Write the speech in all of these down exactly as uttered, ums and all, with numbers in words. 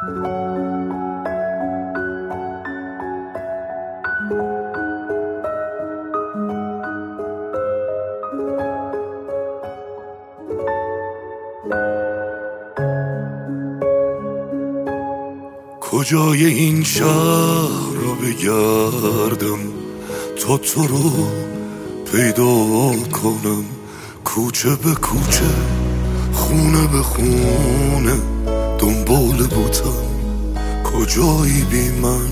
کجای این شهر رو بگردم تا تو رو پیدا کنم، کوچه به کوچه خونه به خونه دنبال بودم، کجایی بی من؟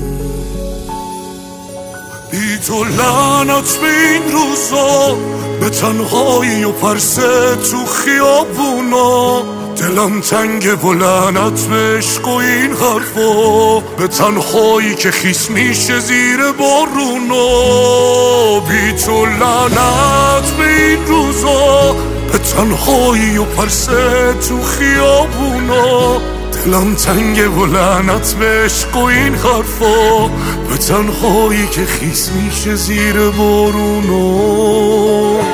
بی تو لعنت به این روزا، به تنهایی و پرسه تو خیابونا، دلم تنگه و لعنت به عشق و این حرفا، به تنهایی که خیس میشه زیر بارونا. بی تو لعنت به این روزا، به تنهایی و پرسه تو خیابونا، دلم تنگه و لعنت به عشق و این حرفا، به تنهایی که خیس میشه زیر بارونا.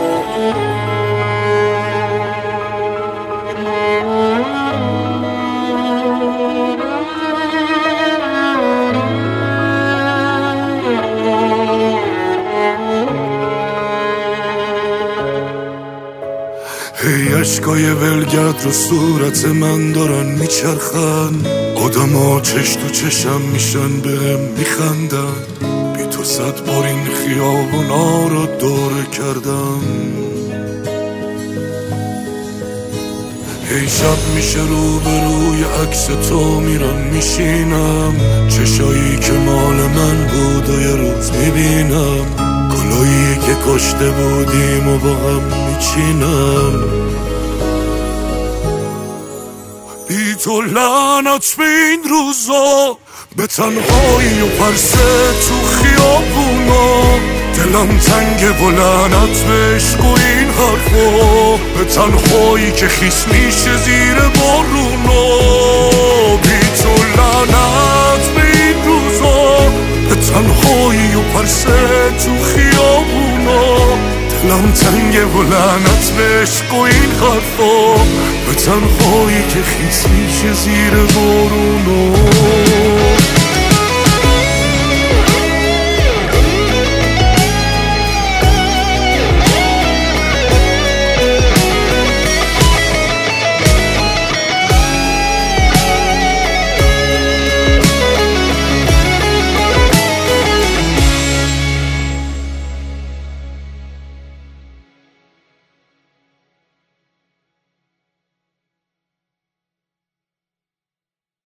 هی اشکای ولگرد رو صورت من دارن میچرخن، آدم ها چش تو چشم میشن بهم میخندن، بی تو صد بار این خیابونا رو دوره کردم. هی شب میشه رو به روی عکس تو میرم میشینم، چشایی که مال من بود و یه روز میبینم، گلایی که کشته بودیم و با هم میچینم. بی تو لعنت به این روزا، به تنهایی و پرسه تو خیابونا، دلم تنگه و لعنت به عشق و این حرفا، به تنهایی که خیس میشه زیر بارونا. بی تو لعنت به این روزا، به تنهایی و پرسه تو خیابونا، دلم تنگه و لعنت به عشق و این حرفا، به تنهایی که خیس میشه زیر بارونا.